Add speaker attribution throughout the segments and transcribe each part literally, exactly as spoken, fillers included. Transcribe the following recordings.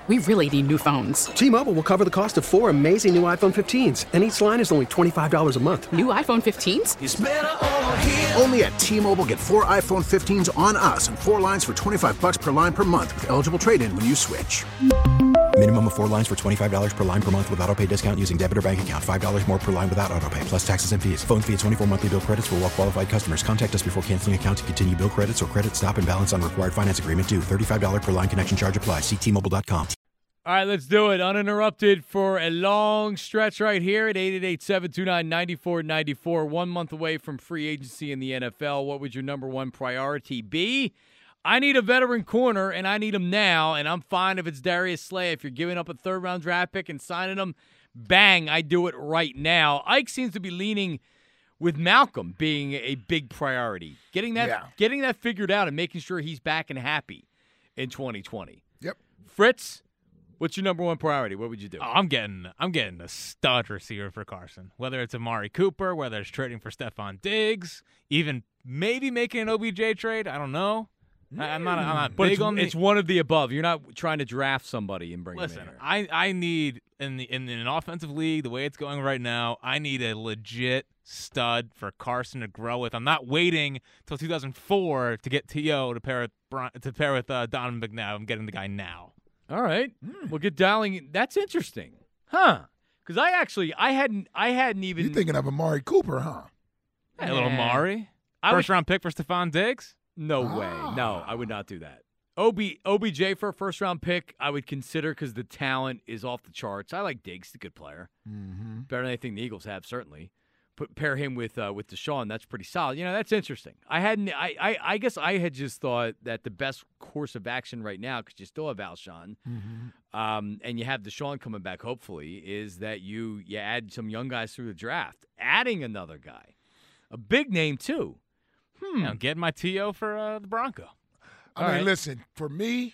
Speaker 1: we really need new phones.
Speaker 2: T-Mobile will cover the cost of four amazing new iPhone fifteens, and each line is only twenty-five dollars a month.
Speaker 1: New iPhone fifteens?
Speaker 3: It's better over here.
Speaker 4: Only at T-Mobile, get four iPhone fifteens on us and four lines for twenty-five dollars per line per month with eligible trade-in when you switch.
Speaker 5: Minimum of four lines for twenty-five dollars per line per month with autopay discount using debit or bank account. five dollars more per line without autopay, plus taxes and fees. Phone fee at twenty-four monthly bill credits for well-qualified customers. Contact us before canceling account to continue bill credits or credit stop and balance on required finance agreement due. thirty-five dollars per line connection charge applies. See T Mobile dot com.
Speaker 6: All right, let's do it. Uninterrupted for a long stretch right here at eight eight eight, seven two nine, nine four nine four. One month away from free agency in the N F L. What would your number one priority be? I need a veteran corner, and I need him now, and I'm fine if it's Darius Slay. If you're giving up a third-round draft pick and signing him, bang, I do it right now. Ike seems to be leaning with Malcolm being a big priority. Getting that,
Speaker 7: Yeah.
Speaker 6: getting that figured out and making sure he's back and happy in twenty twenty.
Speaker 7: Yep.
Speaker 6: Fritz, what's your number one priority? What would you do?
Speaker 8: Oh, I'm getting I'm getting a stud receiver for Carson. Whether it's Amari Cooper, whether it's trading for Stephon Diggs, even maybe making an O B J trade. I don't know. I, I'm not I'm not
Speaker 6: But
Speaker 8: big
Speaker 6: it's,
Speaker 8: on the,
Speaker 6: it's one of the above. You're not trying to draft somebody and bring
Speaker 8: Listen,
Speaker 6: him in here.
Speaker 8: I, I need in the in an offensive league, the way it's going right now, I need a legit stud for Carson to grow with. I'm not waiting till two thousand four to get T O to pair with Bron- to pair with uh, Donovan McNabb. I'm getting the guy now.
Speaker 6: All right, we'll get dialing. That's interesting, huh? Because I actually I hadn't I hadn't even.
Speaker 7: You're thinking of Amari Cooper, huh?
Speaker 8: Hey, a little
Speaker 6: Nah.
Speaker 8: Mari.
Speaker 6: I would-
Speaker 8: First round pick for Stephon Diggs.
Speaker 6: No way. No, I would not do that. O B, O B J for a first-round pick, I would consider because the talent is off the charts. I like Diggs, he's a good player.
Speaker 7: Mm-hmm.
Speaker 6: Better than anything the Eagles have, certainly. Put pair him with uh, with Deshaun, that's pretty solid. You know, that's interesting. I hadn't. I, I, I guess I had just thought that the best course of action right now, because you still have Alshon,
Speaker 7: Mm-hmm.
Speaker 6: um, and you have Deshaun coming back, hopefully, is that you you add some young guys through the draft, adding another guy, a big name too. Hmm.
Speaker 8: You know, getting my T O for uh, the Bronco.
Speaker 7: I
Speaker 6: All
Speaker 7: mean,
Speaker 6: right.
Speaker 7: listen, for me,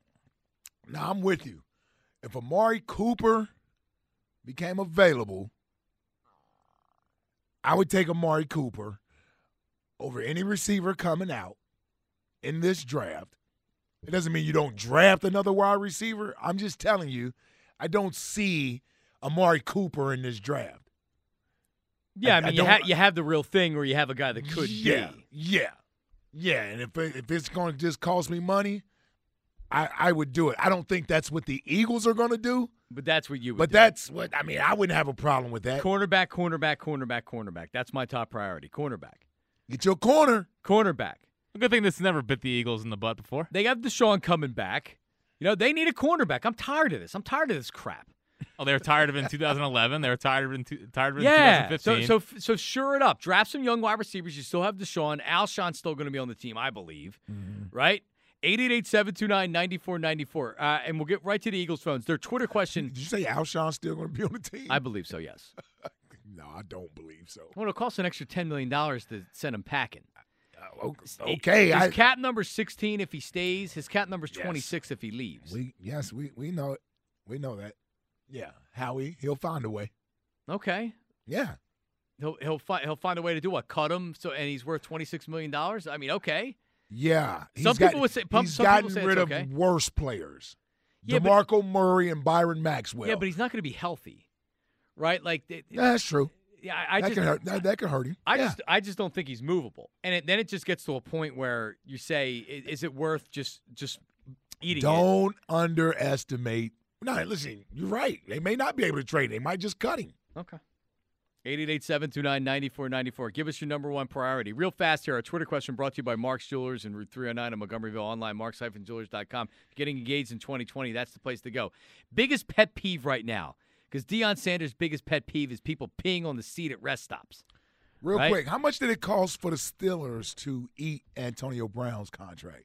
Speaker 7: now I'm with you. If Amari Cooper became available, I would take Amari Cooper over any receiver coming out in this draft. It doesn't mean you don't draft another wide receiver. I'm just telling you, I don't see Amari Cooper in this draft.
Speaker 6: Yeah, I,
Speaker 7: I- I
Speaker 6: mean, you,
Speaker 7: don't-
Speaker 6: ha- you have the real thing, or you have a guy that could
Speaker 7: yeah,
Speaker 6: be.
Speaker 7: Yeah, yeah. And if it, if it's going to just cost me money, I, I would do it. I don't think that's what the Eagles are going to do,
Speaker 6: But that's what you would
Speaker 7: but
Speaker 6: do.
Speaker 7: that's what I mean. I wouldn't have a problem with that.
Speaker 6: Cornerback, cornerback, cornerback, cornerback. That's my top priority. Cornerback.
Speaker 7: Get your corner.
Speaker 6: Cornerback.
Speaker 8: A good thing this never bit the Eagles in the butt before.
Speaker 6: They got Deshaun coming back. You know, they need a cornerback. I'm tired of this. I'm tired of this crap.
Speaker 8: Oh, they were tired of it in two thousand eleven. They were tired of it in, two, tired of it
Speaker 6: Yeah.
Speaker 8: in
Speaker 6: So,
Speaker 8: twenty fifteen.
Speaker 6: so, so sure it up. Draft some young wide receivers. You still have Deshaun. Alshon's still going to be on the team, I believe.
Speaker 7: Mm-hmm.
Speaker 6: Right? eight eight eight, seven two nine, nine four nine four. Uh, and we'll get right to the Eagles phones. Their Twitter question.
Speaker 7: Did you say Alshon's still going to be on the team?
Speaker 6: I believe so, yes.
Speaker 7: no, I don't believe so.
Speaker 6: Well, it'll cost an extra ten million dollars to send him packing.
Speaker 7: Uh, okay,
Speaker 6: His
Speaker 7: I,
Speaker 6: cap number's sixteen if he stays. His cap number's
Speaker 7: Yes.
Speaker 6: twenty-six if he leaves.
Speaker 7: we yes, we we know it. We know that. Yeah, Howie, he'll find a way.
Speaker 6: Okay.
Speaker 7: Yeah,
Speaker 6: He'll he'll find he'll find a way to do what? Cut him so and he's worth twenty-six million dollars? I mean, okay.
Speaker 7: yeah. He's
Speaker 6: Some
Speaker 7: got-
Speaker 6: people would say- pump-
Speaker 7: he's
Speaker 6: some people
Speaker 7: gotten
Speaker 6: say it's
Speaker 7: rid
Speaker 6: okay.
Speaker 7: of worse players.
Speaker 6: Yeah, but-
Speaker 7: DeMarco Murray and Byron Maxwell.
Speaker 6: Yeah, but he's not going to be healthy. Right? Like it,
Speaker 7: Yeah, that's true.
Speaker 6: yeah, I, I
Speaker 7: that
Speaker 6: just
Speaker 7: can hurt. That, that can hurt him.
Speaker 6: I
Speaker 7: yeah.
Speaker 6: just I just don't think he's movable. And it, then it just gets to a point where you say i- is it worth just just eating it?
Speaker 7: Don't underestimate. No, listen, you're right. They may not be able to trade. They might just cut him.
Speaker 6: Okay. eight eight eight, seven two nine, nine four nine four. Give us your number one priority. Real fast here, our Twitter question brought to you by Mark's Jewelers and Route three oh nine in Montgomeryville. Online, marks dash jewelers dot com. Getting engaged in twenty twenty, that's the place to go. Biggest pet peeve right now, because Deion Sanders' biggest pet peeve is people peeing on the seat at rest stops.
Speaker 7: Real
Speaker 6: Right?
Speaker 7: quick, how much did it cost for the Steelers to eat Antonio Brown's contract?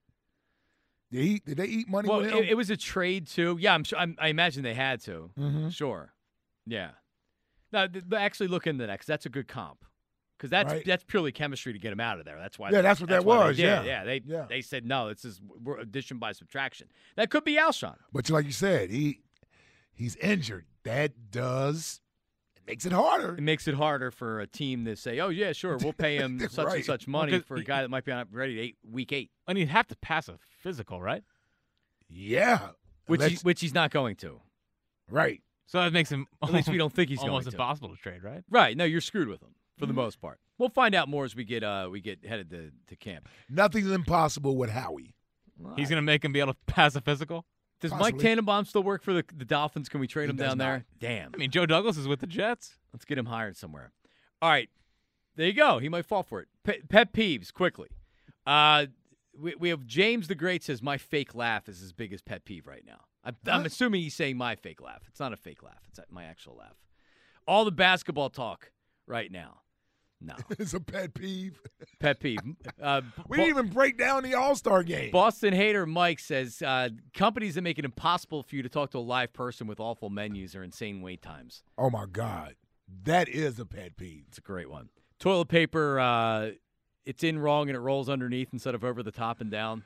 Speaker 7: Did, he, did they eat money
Speaker 6: Well,
Speaker 7: with him?
Speaker 6: it, it was a trade, too. Yeah, I'm sure. I'm, I imagine they had to.
Speaker 7: Mhm.
Speaker 6: Sure. Yeah. Now, th- but actually look into that, 'cause that's a good comp. Because that's
Speaker 7: Right.
Speaker 6: that's purely chemistry to get him out of there. That's why.
Speaker 7: Yeah,
Speaker 6: they-
Speaker 7: that's what that
Speaker 6: why they
Speaker 7: was,
Speaker 6: did
Speaker 7: yeah.
Speaker 6: it. yeah. They
Speaker 7: Yeah.
Speaker 6: they said no. This is we're addition by subtraction. That could be Alshon.
Speaker 7: But like you said, he he's injured. That does it makes it harder.
Speaker 6: It makes it harder for a team to say, "Oh yeah, sure, we'll pay him such
Speaker 7: Right.
Speaker 6: and such money
Speaker 8: Well, 'cause
Speaker 6: for a
Speaker 8: he-
Speaker 6: guy that might be on ready eight, week eight."
Speaker 8: And he'd have to pass a physical, right?
Speaker 7: Yeah.
Speaker 6: which he,
Speaker 7: Unless-
Speaker 6: which he's not going to.
Speaker 7: Right.
Speaker 8: So that makes him
Speaker 6: At least we don't think he's
Speaker 8: almost
Speaker 6: going to.
Speaker 8: impossible to trade, right?
Speaker 6: Right. No, you're screwed with him for the most part. We'll find out more as we get uh we get headed to, to camp.
Speaker 7: Nothing's impossible with Howie.
Speaker 8: He's going to make him be able to pass a physical.
Speaker 6: Does
Speaker 7: Possibly.
Speaker 6: Mike Tannenbaum still work for the, the Dolphins? Can we trade
Speaker 7: He
Speaker 6: him
Speaker 7: does
Speaker 6: down
Speaker 7: not.
Speaker 6: there? Damn.
Speaker 8: I mean, Joe Douglas is with the Jets.
Speaker 6: Let's get him hired somewhere. All right. There you go. He might fall for it. Pe- pet peeves, quickly. Uh, we, we have James the Great says, my fake laugh is his biggest pet peeve right now. I'm, I'm
Speaker 7: Huh?
Speaker 6: assuming he's saying my fake laugh. It's not a fake laugh. It's my actual laugh. All the basketball talk right now. No.
Speaker 7: It's a pet peeve.
Speaker 6: Pet peeve. Uh,
Speaker 7: We
Speaker 6: Bo-
Speaker 7: didn't even break down the All-Star game.
Speaker 6: Boston hater Mike says, uh, companies that make it impossible for you to talk to a live person with awful menus or insane wait times.
Speaker 7: Oh, my God. That is a pet peeve.
Speaker 6: It's a great one. Toilet paper, uh, it's in wrong and it rolls underneath instead of over the top and down.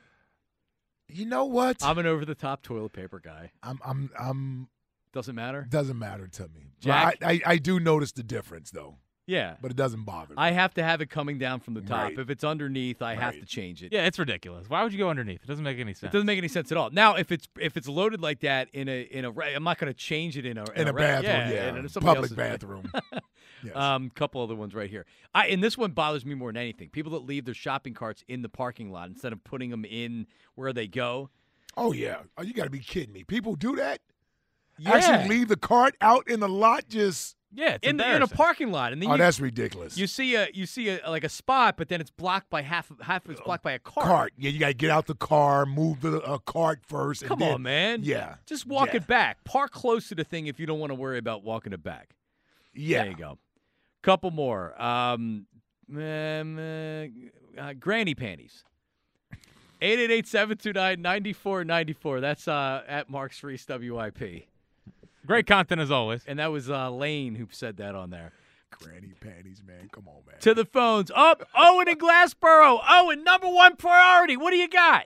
Speaker 7: You know what?
Speaker 6: I'm an over the top toilet paper guy.
Speaker 7: I'm, I'm, I'm,
Speaker 6: Doesn't matter.
Speaker 7: doesn't matter to me. But
Speaker 6: Jack?
Speaker 7: I, I, I do notice the difference, though,
Speaker 6: Yeah.
Speaker 7: but it doesn't bother me.
Speaker 6: I have to have it coming down from the top.
Speaker 7: Right.
Speaker 6: If it's underneath, I have
Speaker 7: Right.
Speaker 6: to change it.
Speaker 8: Yeah, it's ridiculous. Why would you go underneath? It doesn't make any sense.
Speaker 6: It doesn't make any sense at all. Now, if it's if it's loaded like that in a in a re- I'm not going to change it in a
Speaker 7: in a
Speaker 6: re-
Speaker 7: bathroom,
Speaker 6: yeah,
Speaker 7: yeah,
Speaker 6: in somebody
Speaker 7: public
Speaker 6: else's-
Speaker 7: bathroom. Yes.
Speaker 6: Um, couple other ones right here. I and this one bothers me more than anything. People that leave their shopping carts in the parking lot instead of putting them in where they go.
Speaker 7: Oh, yeah. Oh, you got to be kidding me. People do that?
Speaker 6: Yeah.
Speaker 7: Actually leave the cart out in the lot just
Speaker 8: Yeah, it's
Speaker 6: in the, in a
Speaker 8: embarrassing.
Speaker 6: parking lot, and then
Speaker 7: – oh,
Speaker 6: you,
Speaker 7: that's ridiculous.
Speaker 6: you see a you see a like a spot, but then it's blocked by half half it's blocked by a car.
Speaker 7: Cart. Yeah, you got to get out the car, move the uh, cart first. And
Speaker 6: Come
Speaker 7: then,
Speaker 6: on, man.
Speaker 7: Yeah.
Speaker 6: Just walk
Speaker 7: Yeah.
Speaker 6: it back. Park close to the thing if you don't want to worry about walking it back.
Speaker 7: Yeah.
Speaker 6: There you go. Couple more. Um, um, uh, uh, granny panties. eight eight eight, seven two nine, nine four nine four. That's uh, at Mark's Reese W I P.
Speaker 8: Great content as always.
Speaker 6: And that was uh, Lane who said that on there.
Speaker 7: Granny panties, man. Come on, man.
Speaker 6: To the phones. Up, Owen in Glassboro. Owen, number one priority. What do you got?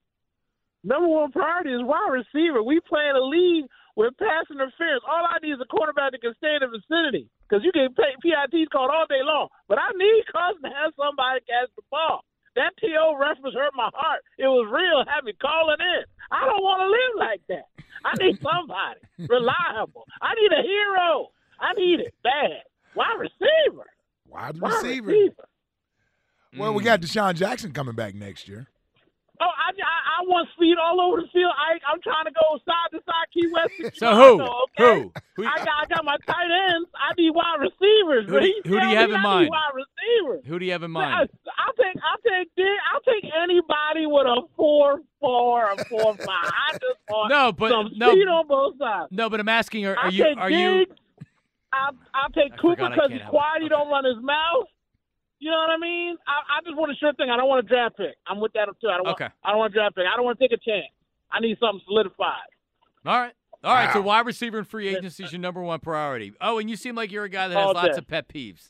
Speaker 3: Number one priority is wide receiver. We play in a league with pass interference. All I need is a quarterback that can stay in the vicinity because you can pay P I Ts called all day long. But I need Carson to have somebody catch the ball. That T O reference hurt my heart. It was real heavy calling in. I don't want to live like that. I need somebody reliable. I need a hero. I need it bad. Wide receiver.
Speaker 7: Wide
Speaker 3: Wide
Speaker 7: receiver.
Speaker 3: receiver.
Speaker 7: Well, we got Deshaun Jackson coming back next year.
Speaker 3: Oh, I, I, I want speed all over the field. I, I'm trying to go side to side, Key West. to
Speaker 6: So who?
Speaker 3: Chicago, okay?
Speaker 6: Who? Who?
Speaker 3: I got, I got my tight ends. I need wide receivers.
Speaker 6: Who do you-
Speaker 3: Reese.
Speaker 6: who do you
Speaker 3: Tell
Speaker 6: have
Speaker 3: me
Speaker 6: in
Speaker 3: I
Speaker 6: mind?
Speaker 3: need wide receivers.
Speaker 6: Who do you have in
Speaker 3: I,
Speaker 6: mind?
Speaker 3: I'll take, I'll take, I'll take anybody with a four, four, or four, five. I just want
Speaker 6: No, but
Speaker 3: some
Speaker 6: no,
Speaker 3: speed on both sides.
Speaker 6: no. But I'm asking, are, are
Speaker 3: I'll
Speaker 6: you?
Speaker 3: take
Speaker 6: Are you?
Speaker 3: Diggs. I'll, I'll take
Speaker 6: I
Speaker 3: Cooper
Speaker 6: forgot I
Speaker 3: because
Speaker 6: can't
Speaker 3: he's
Speaker 6: have
Speaker 3: quiet.
Speaker 6: it.
Speaker 3: He don't run his mouth. You know what I mean? I, I just want a sure thing. I don't want a draft pick. I'm with that too. I don't want.
Speaker 6: Okay.
Speaker 3: I don't want a draft pick. I don't want to take a chance. I need something solidified.
Speaker 6: All right. All right. So
Speaker 7: Wow.
Speaker 6: wide receiver and free agency is your number one priority. Oh, and you seem like you're a guy that has
Speaker 3: All
Speaker 6: lots
Speaker 3: day.
Speaker 6: of pet peeves.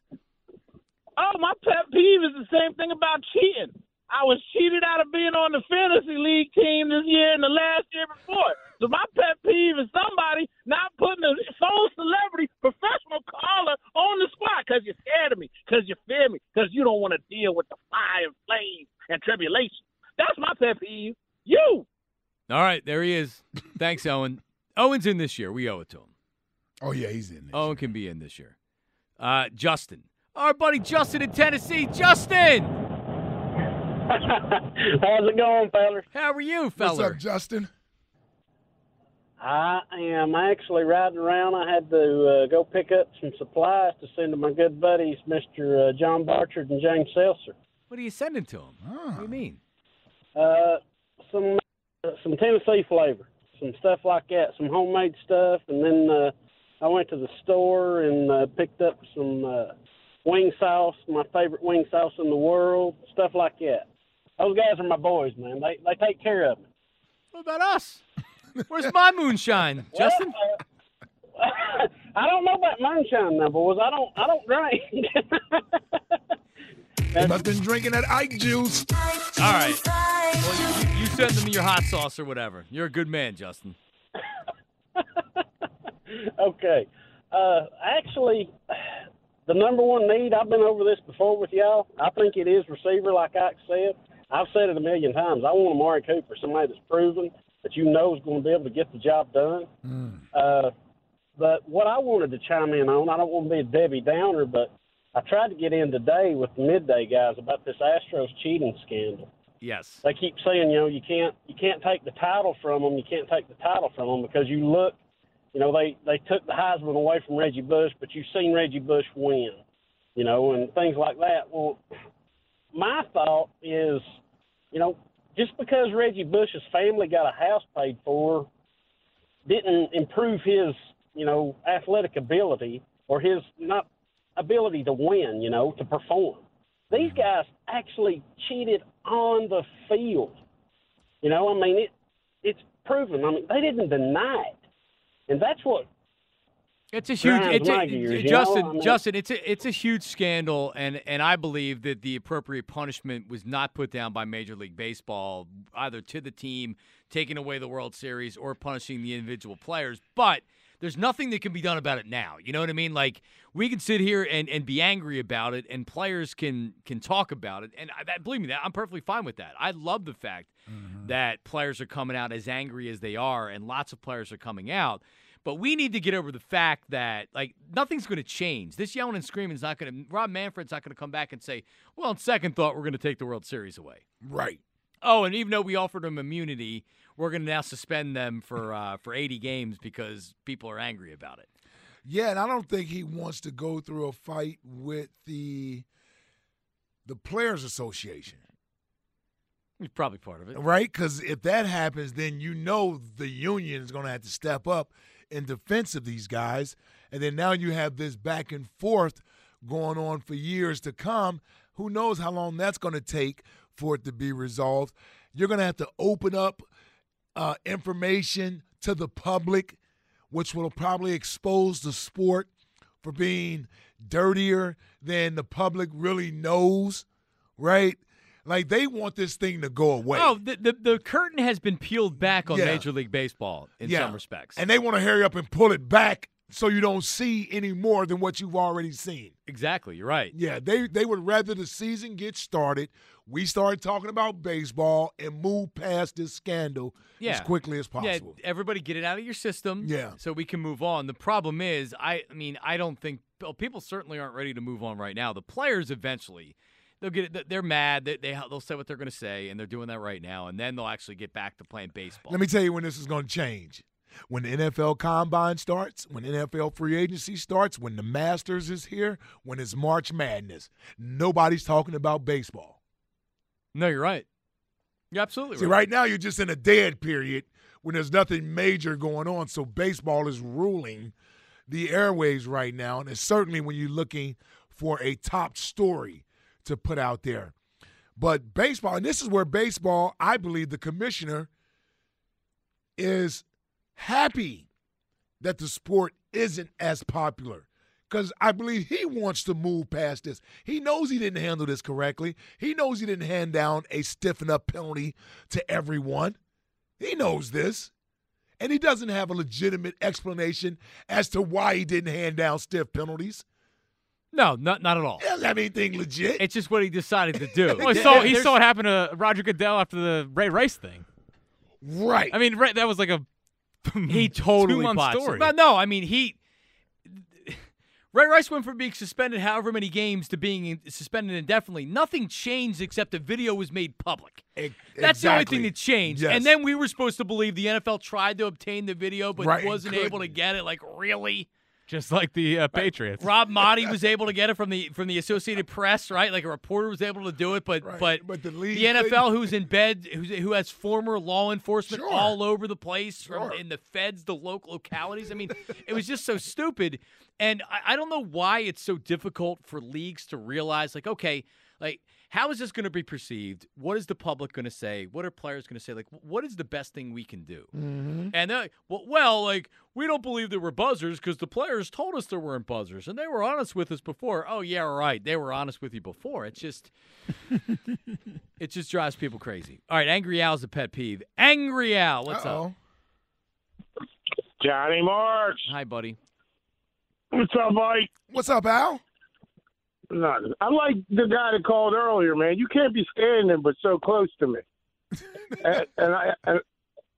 Speaker 3: Oh, my pet peeve is the same thing about cheating. I was cheated out of being on the fantasy league team this year and the last year before. So my pet peeve is somebody not putting a phone celebrity professional caller on the spot because you're scared of me, because you fear me, because you don't want to deal with the fire, flames, and tribulation. That's my pet peeve. You.
Speaker 6: All right. There he is. Thanks, Owen. Owen's in this year. We owe it to him.
Speaker 7: Oh, yeah, he's in there.
Speaker 6: Owen can be in this year. Uh, Justin. Our buddy Justin in Tennessee. Justin!
Speaker 3: How's it going, fellas?
Speaker 6: How are you,
Speaker 7: What's
Speaker 6: feller?
Speaker 7: up, Justin?
Speaker 3: I am actually riding around. I had to uh, go pick up some supplies to send to my good buddies, Mister Uh, John Barchard and James Seltzer.
Speaker 6: What are you sending to him? What do you mean?
Speaker 3: Uh, some uh, some Tennessee flavor, some stuff like that, some homemade stuff, and then uh, I went to the store and uh, picked up some uh, wing sauce, my favorite wing sauce in the world, stuff like that. Those guys are my boys, man. They they take care of me.
Speaker 6: What about us? Where's my moonshine, Justin?
Speaker 3: Well, uh, I don't know about moonshine now, boys. I don't I don't drink.
Speaker 7: He must have been drinking that Ike juice.
Speaker 6: All right. Well, you, you send them your hot sauce or whatever. You're a good man, Justin.
Speaker 3: Okay. Uh, actually, the number one need, I've been over this before with y'all. I think it is receiver, like Ike said. I've said it a million times. I want Amari Cooper, somebody that's proven
Speaker 9: that you know is going to be able to get the job done.
Speaker 7: Mm.
Speaker 9: Uh, but what I wanted to chime in on, I don't want to be a Debbie Downer, but I tried to get in today with the midday guys about this Astros cheating scandal.
Speaker 6: Yes.
Speaker 9: They keep saying, you know, you can't you can't take the title from them. You can't take the title from them because you look, you know, they, they took the Heisman away from Reggie Bush, but you've seen Reggie Bush win, you know, and things like that. Well, my thought is, you know, just because Reggie Bush's family got a house paid for didn't improve his, you know, athletic ability or his not ability to win, you know, to perform. These guys actually cheated on the field. You know, I mean, it it's proven. I mean, they didn't deny it. And that's what
Speaker 6: It's a huge, it's a,
Speaker 9: gears,
Speaker 6: Justin.
Speaker 9: know? I mean,
Speaker 6: Justin, it's a, it's a huge scandal, and and I believe that the appropriate punishment was not put down by Major League Baseball, either to the team taking away the World Series or punishing the individual players. But there's nothing that can be done about it now. You know what I mean? Like, we can sit here and, and be angry about it, and players can can talk about it. And I, that, believe me, that I'm perfectly fine with that. I love the fact mm-hmm. that players are coming out as angry as they are, and lots of players are coming out. But we need to get over the fact that, like, nothing's going to change. This yelling and screaming is not going to – Rob Manfred's not going to come back and say, well, on second thought, we're going to take the World Series away.
Speaker 7: Right.
Speaker 6: Oh, and even though we offered them immunity, we're going to now suspend them for uh, for eighty games because people are angry about it.
Speaker 7: Yeah, and I don't think he wants to go through a fight with the the Players Association.
Speaker 6: He's probably part of it.
Speaker 7: Right? Because if that happens, then you know the union is going to have to step up in defense of these guys. And then now you have this back and forth going on for years to come. Who knows how long that's going to take for it to be resolved. You're going to have to open up uh, information to the public, which will probably expose the sport for being dirtier than the public really knows, right? Like, they want this thing to go away.
Speaker 6: Oh, the the, the curtain has been peeled back on
Speaker 7: Yeah.
Speaker 6: Major League Baseball in
Speaker 7: Yeah.
Speaker 6: some respects.
Speaker 7: And they want to hurry up and pull it back so you don't see any more than what you've already seen.
Speaker 6: Exactly, you're right.
Speaker 7: Yeah, they, they would rather the season get started, we start talking about baseball, and move past this scandal
Speaker 6: Yeah.
Speaker 7: as quickly as possible.
Speaker 6: Yeah, everybody get it out of your system
Speaker 7: Yeah.
Speaker 6: so we can move on. The problem is, I, I mean, I don't think well, – people certainly aren't ready to move on right now. The players eventually – They'll get it. They're mad. They, they they'll say what they're going to say, and they're doing that right now. And then they'll actually get back to playing baseball.
Speaker 7: Let me tell you when this is going to change. When the N F L Combine starts, when N F L free agency starts, when the Masters is here, when it's March Madness, nobody's talking about baseball.
Speaker 6: No, you're right. You're absolutely
Speaker 7: See,
Speaker 6: right.
Speaker 7: right now you're just in a dead period when there's nothing major going on. So baseball is ruling the airwaves right now, and it's certainly when you're looking for a top story to put out there. But baseball, and this is where baseball, I believe the commissioner is happy that the sport isn't as popular, because I believe he wants to move past this. He knows he didn't handle this correctly. He knows he didn't hand down a stiffen-up penalty to everyone. He knows this. And he doesn't have a legitimate explanation as to why he didn't hand down stiff penalties.
Speaker 6: No, not not at all.
Speaker 7: He doesn't have anything legit.
Speaker 6: It's just what he decided to do.
Speaker 8: Well, he saw he saw what happened to Roger Goodell after the Ray Rice thing.
Speaker 7: Right.
Speaker 8: I mean, that was like a
Speaker 6: he totally
Speaker 8: two-month
Speaker 6: botched
Speaker 8: story.
Speaker 6: it. But no, I mean he. Ray Rice went from being suspended however many games to being suspended indefinitely. Nothing changed except the video was made public.
Speaker 7: E-
Speaker 6: That's the only
Speaker 7: exactly.
Speaker 6: thing that changed.
Speaker 7: Yes.
Speaker 6: And then we were supposed to believe the N F L tried to obtain the video but
Speaker 7: Right,
Speaker 6: wasn't
Speaker 7: couldn't.
Speaker 6: able to get it. Like, really?
Speaker 8: Just like the uh, Patriots.
Speaker 6: Rob Motti was able to get it from the from the Associated Press, right? Like a reporter was able to do it, but
Speaker 7: Right,
Speaker 6: but,
Speaker 7: but the league
Speaker 6: the N F L,
Speaker 7: couldn't.
Speaker 6: who's in bed, who's, who has former law enforcement
Speaker 7: Sure.
Speaker 6: all over the place,
Speaker 7: Sure.
Speaker 6: from in the feds, the local localities. I mean, it was just so stupid, and I, I don't know why it's so difficult for leagues to realize, like, okay, like, how is this going to be perceived? What is the public going to say? What are players going to say? Like, what is the best thing we can do?
Speaker 7: Mm-hmm.
Speaker 6: And they're like, well, well, like, we don't believe there were buzzers because the players told us there weren't buzzers, and they were honest with us before. Oh, yeah, right. They were honest with you before. It's just, it just drives people crazy. All right, Angry Al's a pet peeve. Angry Al, what's
Speaker 7: Uh-oh.
Speaker 6: up?
Speaker 3: Johnny Marks.
Speaker 6: Hi, buddy.
Speaker 3: What's up, Mike?
Speaker 7: What's up, Al?
Speaker 3: Nothing. I like the guy that called earlier, man. You can't be standing but so close to me. and, and I and,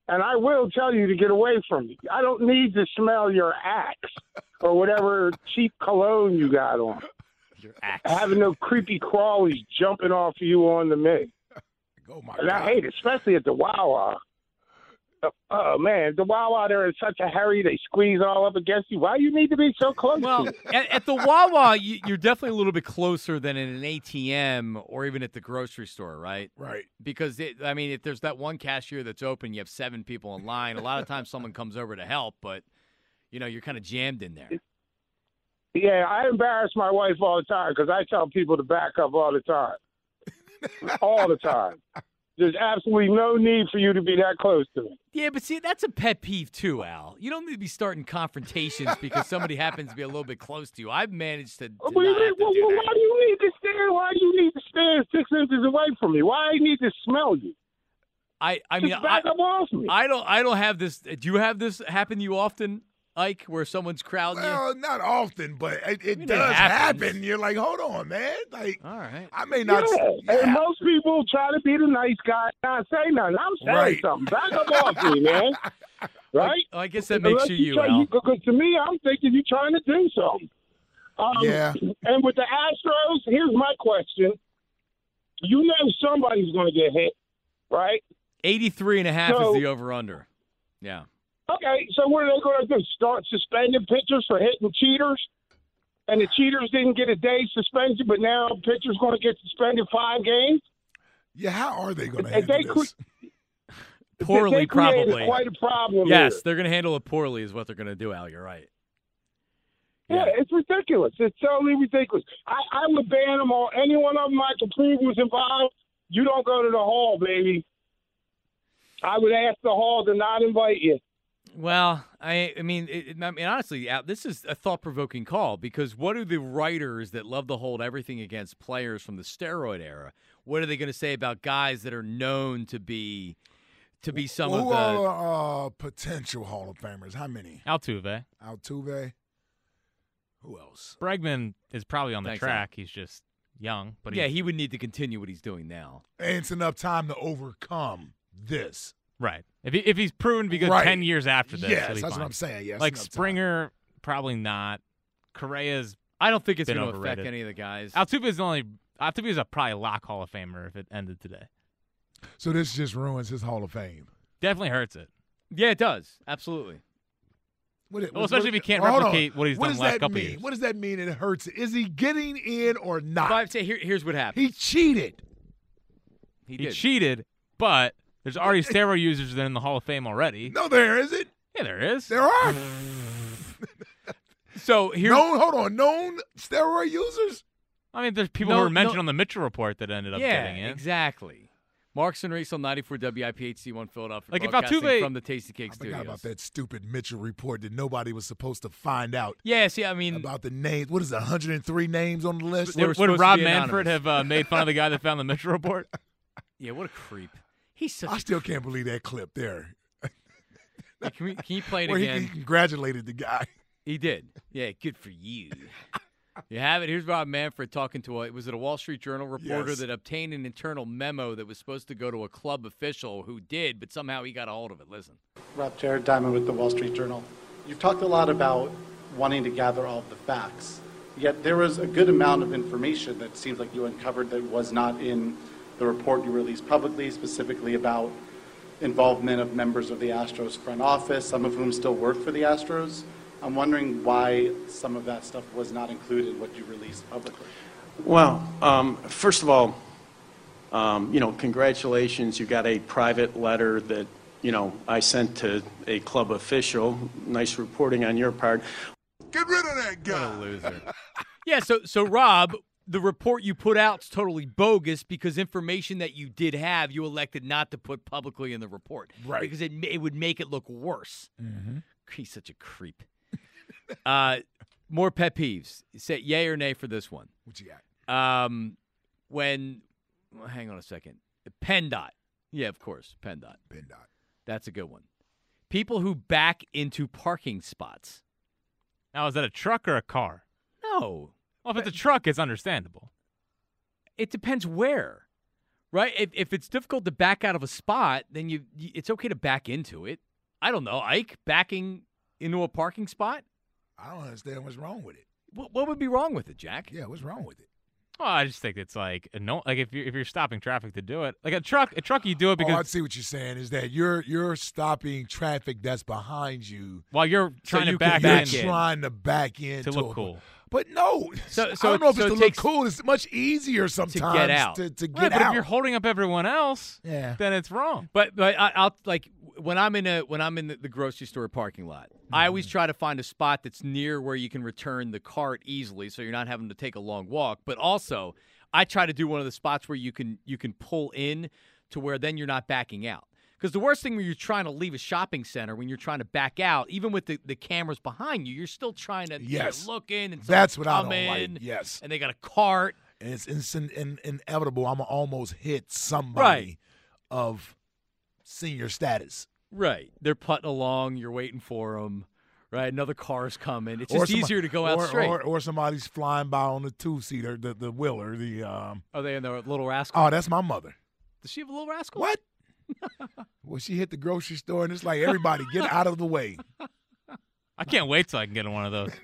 Speaker 10: and I will tell you to get away from me. I don't need to smell your Axe or whatever cheap cologne you got on.
Speaker 6: Your Axe.
Speaker 10: Having no creepy crawlies jumping off of you on the me.
Speaker 7: Oh my
Speaker 10: And
Speaker 7: God.
Speaker 10: I hate it, especially at the Wawa. Oh, oh, man, the Wawa, they're in such a hurry. They squeeze all up against you. Why you need to be so close
Speaker 6: Well,
Speaker 10: to me?
Speaker 6: at, at the Wawa, you, you're definitely a little bit closer than in an A T M or even at the grocery store, right?
Speaker 7: Right.
Speaker 6: Because, it, I mean, if there's that one cashier that's open, you have seven people in line. A lot of times someone comes over to help, but, you know, you're kind of jammed in there.
Speaker 10: Yeah, I embarrass my wife all the time because I tell people to back up all the time. all the time. There's absolutely no need for you to be that close to me.
Speaker 6: Yeah, but see, that's a pet peeve too, Al. You don't need to be starting confrontations because somebody happens to be a little bit close to you. I've managed to, to
Speaker 10: What do you
Speaker 6: not
Speaker 10: mean?
Speaker 6: have to
Speaker 10: Well,
Speaker 6: do
Speaker 10: well,
Speaker 6: that.
Speaker 10: why do you need to stand? Why do you need to stand six inches away from me? Why do I need to smell you?
Speaker 6: I, I mean,
Speaker 10: Just back
Speaker 6: I,
Speaker 10: up off me.
Speaker 6: I don't, I don't have this. Do you have this happen to you often, Ike, where someone's crowding you?
Speaker 7: Well, not often, but it, it
Speaker 6: mean, it
Speaker 7: does
Speaker 6: happens.
Speaker 7: happen. You're like, hold on, man. Like,
Speaker 6: All right.
Speaker 7: I may not.
Speaker 10: Yeah.
Speaker 7: yeah.
Speaker 10: And most people try to be the nice guy, not say nothing. I'm saying
Speaker 7: Right.
Speaker 10: something. Back up off me, man. Right?
Speaker 6: I guess that makes
Speaker 10: Unless
Speaker 6: you you,
Speaker 10: try-
Speaker 6: Al.
Speaker 10: Because to me, I'm thinking you're trying to do something. Um,
Speaker 7: Yeah.
Speaker 10: And with the Astros, here's my question. You know somebody's going to get hit, right?
Speaker 6: eighty-three and a half
Speaker 10: So-
Speaker 6: is the over-under. Yeah.
Speaker 10: Okay, so what are they going to do? Start suspending pitchers for hitting cheaters? And the cheaters didn't get a day suspension, but now pitchers going to get suspended five games?
Speaker 7: Yeah, how are they going to
Speaker 10: And
Speaker 7: handle
Speaker 10: they cre-
Speaker 7: this?
Speaker 6: Poorly,
Speaker 10: they created
Speaker 6: probably.
Speaker 10: quite a problem
Speaker 6: Yes,
Speaker 10: here.
Speaker 6: they're going to handle it poorly is what they're going to do, Al. You're right.
Speaker 10: Yeah, it's ridiculous. It's totally ridiculous. I, I would ban them all. Any one of them I can prove was involved, you don't go to the hall, baby. I would ask the hall to not invite you.
Speaker 6: Well, I, I mean, it, I mean, honestly, Al, this is a thought-provoking call because what are the writers that love to hold everything against players from the steroid era? What are they going to say about guys that are known to be to be some
Speaker 7: Who
Speaker 6: of the?
Speaker 7: are uh, potential Hall of Famers? How many?
Speaker 8: Altuve.
Speaker 7: Altuve. Who else?
Speaker 8: Bregman is probably on the
Speaker 6: Thanks,
Speaker 8: track. He's just young, but
Speaker 6: yeah,
Speaker 8: he's,
Speaker 6: he would need to continue what he's doing now.
Speaker 7: And it's enough time to overcome this.
Speaker 8: right. If he, if he's proven to be good
Speaker 7: Right.
Speaker 8: ten years after this,
Speaker 7: Yes,
Speaker 8: he'll be
Speaker 7: that's
Speaker 8: fine.
Speaker 7: what I'm saying. Yes,
Speaker 8: like
Speaker 7: enough time.
Speaker 8: Springer, probably not. Correa's
Speaker 6: I don't think it's
Speaker 8: Been
Speaker 6: going to affect
Speaker 8: overrated.
Speaker 6: any of the guys.
Speaker 8: Altuve is the only. Altuve is a probably lock Hall of Famer if it ended today.
Speaker 7: So this just ruins his Hall of Fame.
Speaker 8: Definitely hurts it.
Speaker 6: Yeah, it does. Absolutely.
Speaker 7: What it-
Speaker 8: Well,
Speaker 7: what-
Speaker 8: especially
Speaker 7: what-
Speaker 8: if he can't
Speaker 7: hold on.
Speaker 8: replicate what he's
Speaker 7: What
Speaker 8: done
Speaker 7: does
Speaker 8: the last
Speaker 7: that
Speaker 8: couple
Speaker 7: mean?
Speaker 8: years.
Speaker 7: What does that mean? It hurts. Is he getting in or not?
Speaker 6: But I'd say here, here's what happened.
Speaker 7: He cheated.
Speaker 6: He,
Speaker 8: He
Speaker 6: did.
Speaker 8: cheated, but there's already steroid users that are in the Hall of Fame already.
Speaker 7: No, there isn't.
Speaker 8: Yeah, there is.
Speaker 7: There are.
Speaker 6: So here,
Speaker 7: known, hold on, known steroid users?
Speaker 8: I mean, there's people
Speaker 6: No,
Speaker 8: who were mentioned
Speaker 6: no.
Speaker 8: on the Mitchell report that ended up
Speaker 6: yeah,
Speaker 8: getting in.
Speaker 6: exactly. Marks and Reese on ninety-four W I P H C one Philadelphia.
Speaker 8: Like, if
Speaker 6: broadcasting
Speaker 8: Altuve-
Speaker 6: from the Tasty Cake
Speaker 7: I
Speaker 6: Studios.
Speaker 7: forgot about that stupid Mitchell report that nobody was supposed to find out
Speaker 6: Yeah, see, I mean,
Speaker 7: about the names. What is it, one hundred three names on the list?
Speaker 6: They were
Speaker 8: Would,
Speaker 6: supposed
Speaker 8: would
Speaker 6: to
Speaker 8: Rob
Speaker 6: be
Speaker 8: Manfred
Speaker 6: anonymous.
Speaker 8: have uh, made fun of the guy that found the Mitchell report?
Speaker 6: yeah, what a creep. He's such.
Speaker 7: I
Speaker 6: a
Speaker 7: still can't believe that clip there.
Speaker 6: Hey, Can, we, can you play it
Speaker 7: Where he,
Speaker 6: again?
Speaker 7: he congratulated the guy.
Speaker 6: He did. Yeah, good for you. You have it. Here's Rob Manfred talking to a, was it a Wall Street Journal reporter
Speaker 7: Yes.
Speaker 6: that obtained an internal memo that was supposed to go to a club official who did, but somehow he got a hold of it. Listen.
Speaker 11: Rob Jared Diamond with the Wall Street Journal. You've talked a lot about wanting to gather all of the facts, yet there was a good amount of information that seems like you uncovered that was not in the report you released publicly, specifically about involvement of members of the Astros front office, some of whom still work for the Astros. I'm wondering why some of that stuff was not included in what you released publicly.
Speaker 12: Well, um, first of all, um, you know, congratulations. You got a private letter that, you know, I sent to a club official. Nice reporting on your part.
Speaker 7: Get rid of that guy.
Speaker 6: What a loser. yeah, so so Rob, the report you put out is totally bogus because information that you did have, you elected not to put publicly in the report.
Speaker 7: Right.
Speaker 6: Because it, it would make it look worse.
Speaker 7: Mm-hmm.
Speaker 6: He's such a creep. uh, more pet peeves. Say yay or nay for this one.
Speaker 7: What you got?
Speaker 6: Um, when, well, hang on a second. PennDOT. Yeah, of course, PennDOT.
Speaker 7: PennDOT.
Speaker 6: That's a good one. People who back into parking spots.
Speaker 8: Now, is that a truck or a car?
Speaker 6: No.
Speaker 8: Well, if it's a truck, it's understandable.
Speaker 6: It depends where, Right? If if it's difficult to back out of a spot, then you, you it's okay to back into it. I don't know, Ike, backing into a parking spot?
Speaker 7: I don't understand what's wrong with it.
Speaker 6: What, what would be wrong with it, Jack?
Speaker 7: Yeah, what's wrong with it?
Speaker 8: Oh, I just think it's like no, like if you're if you're stopping traffic to do it, like a truck, a truck you do it because.
Speaker 7: Oh, I see what you're saying is that you're you're stopping traffic that's behind you
Speaker 8: while you're trying
Speaker 6: so
Speaker 8: to back
Speaker 7: you're
Speaker 8: in,
Speaker 7: trying to back in
Speaker 8: to look cool.
Speaker 7: But no,
Speaker 6: so, so
Speaker 7: I don't know if
Speaker 6: so
Speaker 7: it's
Speaker 6: it
Speaker 7: to
Speaker 6: takes,
Speaker 7: look cool. It's much easier sometimes
Speaker 6: to get out.
Speaker 7: To, to get
Speaker 8: right, but
Speaker 7: out.
Speaker 8: if you're holding up everyone else,
Speaker 7: yeah.
Speaker 8: then it's wrong.
Speaker 6: But but I, I'll like when I'm in a when I'm in the, the grocery store parking lot, mm-hmm. I always try to find a spot that's near where you can return the cart easily, so you're not having to take a long walk. But also, I try to do one of the spots where you can you can pull in to where then you're not backing out. Because the worst thing when you're trying to leave a shopping center, when you're trying to back out, even with the, the cameras behind you, you're still trying to
Speaker 7: yes.
Speaker 6: you're looking and
Speaker 7: that's what I don't
Speaker 6: in,
Speaker 7: like. Yes,
Speaker 6: and they got a cart,
Speaker 7: and it's in, in, inevitable. I'm gonna almost hit somebody
Speaker 6: right.
Speaker 7: of senior status.
Speaker 6: Right, they're putting along. You're waiting for them. Right, another car's coming. It's
Speaker 7: or
Speaker 6: just
Speaker 7: somebody,
Speaker 6: easier to go out
Speaker 7: or,
Speaker 6: straight.
Speaker 7: Or, or somebody's flying by on the two seater, the the wheeler. The um.
Speaker 6: Are they in the Little Rascal?
Speaker 7: Oh, that's my mother.
Speaker 6: Does she have a Little Rascal?
Speaker 7: What? Well, she hit the grocery store, and it's like, everybody, get out of the way.
Speaker 8: I can't wait till I can get in one of those.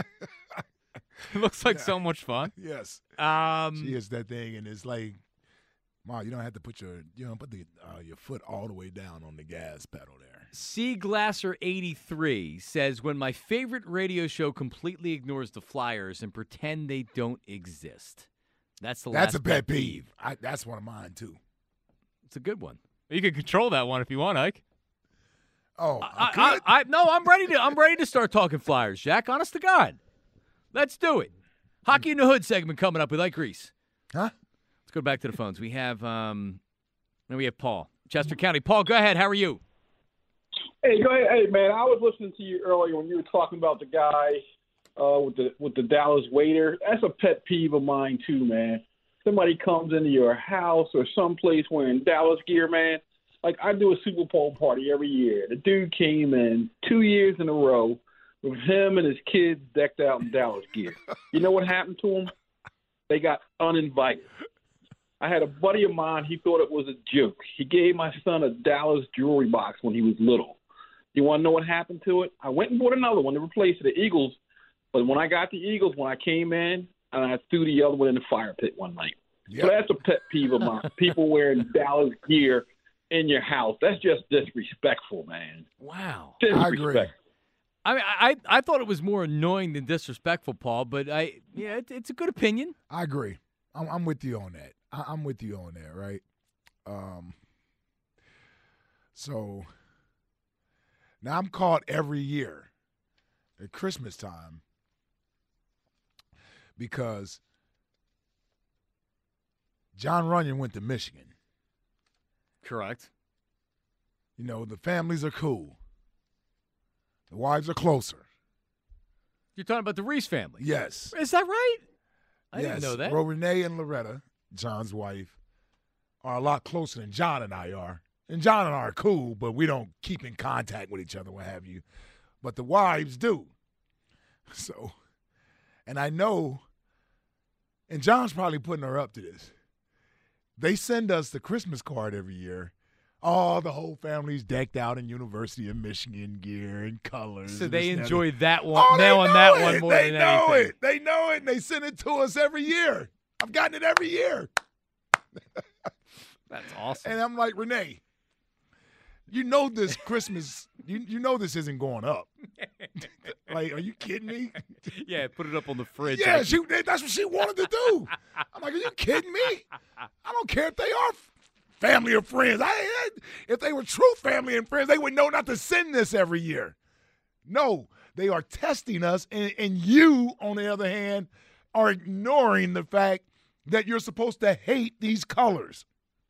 Speaker 8: It looks like yeah. so much fun.
Speaker 7: Yes.
Speaker 6: Um,
Speaker 7: she hits that thing, and it's like, Mom, you don't have to put your you don't put the uh, your foot all the way down on the gas pedal there.
Speaker 6: C Glasser eighty-three says, when my favorite radio show completely ignores the Flyers and pretend they don't exist. That's the
Speaker 7: That's
Speaker 6: last
Speaker 7: a pet peeve.
Speaker 6: peeve.
Speaker 7: I, that's one of mine, too.
Speaker 6: It's a good one.
Speaker 8: You can control that one if you want, Ike.
Speaker 7: Oh, I,
Speaker 6: I, I, I, no, I'm ready to. I'm ready to start talking Flyers, Jack. Honest to God, let's do it. Hockey in the Hood segment coming up with Ike Reese.
Speaker 7: Huh?
Speaker 6: Let's go back to the phones. We have, um, then we have Paul, Chester County. Paul, go ahead. How are you?
Speaker 13: Hey, go ahead. Hey, man, I was listening to you earlier when you were talking about the guy uh, with the with the Dallas waiter. That's a pet peeve of mine too, man. Somebody comes into your house or someplace wearing Dallas gear, man. Like, I do a Super Bowl party every year. The dude came in two years in a row with him and his kids decked out in Dallas gear. You know what happened to them? They got uninvited. I had a buddy of mine, he thought it was a joke. He gave my son a Dallas jewelry box when he was little. You want to know what happened to it? I went and bought another one to replace the Eagles. But when I got the Eagles, when I came in, and I threw the other one in the fire pit one night. Yep. So that's a pet peeve of mine. People wearing Dallas gear in your house. That's just disrespectful, man.
Speaker 6: Wow.
Speaker 7: I agree.
Speaker 6: I mean, I I thought it was more annoying than disrespectful, Paul, but I yeah, it, it's a good opinion.
Speaker 7: I agree. I'm, I'm with you on that. I, I'm with you on that, right? Um. So now I'm caught every year at Christmas time because John Runyon went to Michigan.
Speaker 6: Correct.
Speaker 7: You know, the families are cool. The wives are closer.
Speaker 6: You're talking about the Reese family?
Speaker 7: Yes.
Speaker 6: Is that right? I
Speaker 7: yes.
Speaker 6: didn't know that.
Speaker 7: Well, Renee and Loretta, John's wife, are a lot closer than John and I are. And John and I are cool, but we don't keep in contact with each other, what have you. But the wives do. So, and I know, and John's probably putting her up to this. They send us the Christmas card every year. All the whole family's decked out in University of Michigan gear and colors.
Speaker 6: So
Speaker 7: and
Speaker 6: they
Speaker 7: this and
Speaker 6: enjoy
Speaker 7: that,
Speaker 6: that one.
Speaker 7: oh,
Speaker 6: now on that
Speaker 7: it.
Speaker 6: one more
Speaker 7: they
Speaker 6: than
Speaker 7: know
Speaker 6: anything.
Speaker 7: it. They know it, and they send it to us every year. I've gotten it every year.
Speaker 6: That's awesome.
Speaker 7: And I'm like, Renee, you know this Christmas, you you know this isn't going up. Like, are you kidding me?
Speaker 6: Yeah, put it up on the fridge.
Speaker 7: Yeah, she, that's what she wanted to do. I'm like, are you kidding me? I don't care if they are family or friends. I, I, if they were true family and friends, they would know not to send this every year. No, they are testing us, and, and you, on the other hand, are ignoring the fact that you're supposed to hate these colors.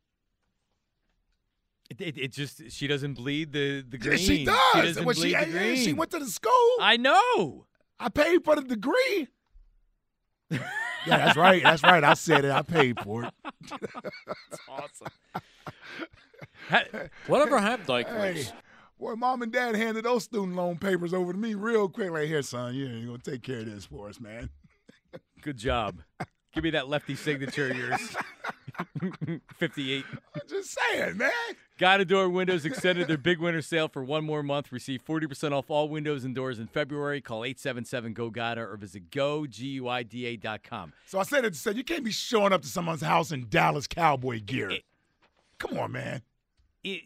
Speaker 6: It, it, it just, she doesn't bleed the, the green.
Speaker 7: Yeah, she does.
Speaker 6: She doesn't
Speaker 7: well,
Speaker 6: bleed
Speaker 7: she,
Speaker 6: the green.
Speaker 7: She went to the school.
Speaker 6: I know.
Speaker 7: I paid for the degree. Yeah, that's right. That's right. I said it. I paid for it.
Speaker 6: That's awesome.
Speaker 14: Whatever happened, Ike
Speaker 7: Hey,
Speaker 14: Reese?
Speaker 7: boy, mom and dad handed those student loan papers over to me real quick. Like, here, son, yeah, you're going to take care of this for us, man.
Speaker 6: Good job. Give me that lefty signature of yours. fifty-eight.
Speaker 7: I'm just saying, man.
Speaker 6: Guided Door Windows extended their big winter sale for one more month. Receive forty percent off all windows and doors in February. Call eight seven seven, G O, G U I D A or visit go guida dot com.
Speaker 7: So I said it said you can't be showing up to someone's house in Dallas Cowboy gear.
Speaker 6: It,
Speaker 7: Come on, man.
Speaker 6: It,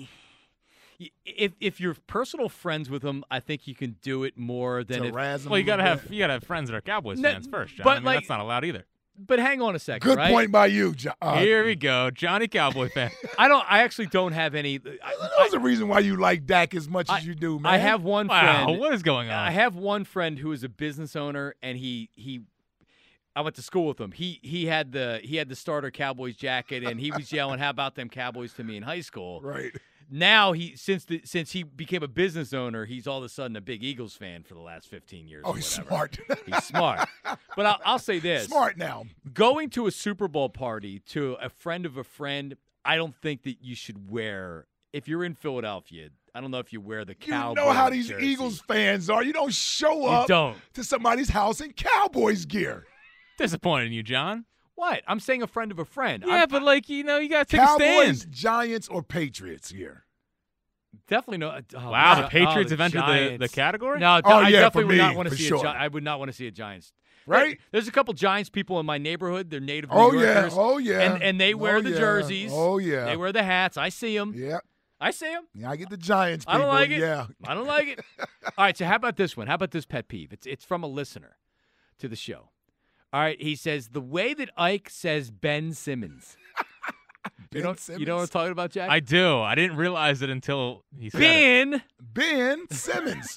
Speaker 6: if if you're personal friends with them, I think you can do it more than if,
Speaker 8: well, you gotta have you gotta have friends that are Cowboys
Speaker 6: no,
Speaker 8: fans first, John.
Speaker 6: But
Speaker 8: I mean,
Speaker 6: like,
Speaker 8: that's not allowed either.
Speaker 6: But hang on a second.
Speaker 7: Good
Speaker 6: right?
Speaker 7: point by you, John. Uh,
Speaker 8: Here we go, Johnny Cowboy fan.
Speaker 6: I don't. I actually don't have any. I,
Speaker 7: There's a reason why you like Dak as much
Speaker 6: I,
Speaker 7: as you do, man.
Speaker 6: I have one
Speaker 8: wow,
Speaker 6: friend.
Speaker 8: what is going on?
Speaker 6: I have one friend who is a business owner, and he he. I went to school with him. He he had the he had the starter Cowboys jacket, and he was yelling, "How about them Cowboys?" to me in high school.
Speaker 7: Right.
Speaker 6: Now he since the since he became a business owner, he's all of a sudden a big Eagles fan for the last fifteen years.
Speaker 7: Oh,
Speaker 6: or
Speaker 7: he's
Speaker 6: whatever.
Speaker 7: smart.
Speaker 6: He's smart. But I'll, I'll say this:
Speaker 7: Smart now.
Speaker 6: Going to a Super Bowl party to a friend of a friend, I don't think that you should wear. If you're in Philadelphia, I don't know if you wear the
Speaker 7: You
Speaker 6: Cowboys.
Speaker 7: know how these
Speaker 6: jersey.
Speaker 7: Eagles fans are. You don't show
Speaker 6: You
Speaker 7: up
Speaker 6: don't.
Speaker 7: to somebody's house in Cowboys gear.
Speaker 8: Disappointed in you, John.
Speaker 6: What? I'm saying a friend of a friend.
Speaker 8: Yeah,
Speaker 6: I'm,
Speaker 8: but like you know, you gotta take
Speaker 7: Cowboys,
Speaker 8: a stand.
Speaker 7: Giants, or Patriots gear.
Speaker 6: Definitely no. Oh,
Speaker 8: Wow,
Speaker 6: no,
Speaker 8: the Patriots
Speaker 6: oh,
Speaker 8: have entered the,
Speaker 6: Giants.
Speaker 8: the category.
Speaker 6: No,
Speaker 7: Oh,
Speaker 6: I
Speaker 7: yeah,
Speaker 6: definitely
Speaker 7: for
Speaker 6: would
Speaker 7: me,
Speaker 6: not want to
Speaker 7: for
Speaker 6: see
Speaker 7: sure.
Speaker 6: a. Gi- I would not want to see a Giants.
Speaker 7: Right?
Speaker 6: There's a couple Giants people in my neighborhood. They're native New
Speaker 7: Oh yeah,
Speaker 6: Yorkers.
Speaker 7: oh yeah,
Speaker 6: and and they wear
Speaker 7: oh,
Speaker 6: the
Speaker 7: yeah.
Speaker 6: jerseys.
Speaker 7: Oh yeah,
Speaker 6: They wear the hats. I see them.
Speaker 7: yeah,
Speaker 6: I see them.
Speaker 7: yeah. I get the Giants.
Speaker 6: I don't
Speaker 7: people,
Speaker 6: like it.
Speaker 7: Yeah,
Speaker 6: I don't like it. All right, so how about this one? How about this pet peeve? It's it's from a listener to the show. All right, he says the way that Ike says Ben Simmons.
Speaker 7: Ben
Speaker 6: you know,
Speaker 7: Simmons.
Speaker 6: you know what I'm talking about, Jack?
Speaker 8: I do. I didn't realize it until he said it.
Speaker 6: Ben.
Speaker 7: Ben Simmons.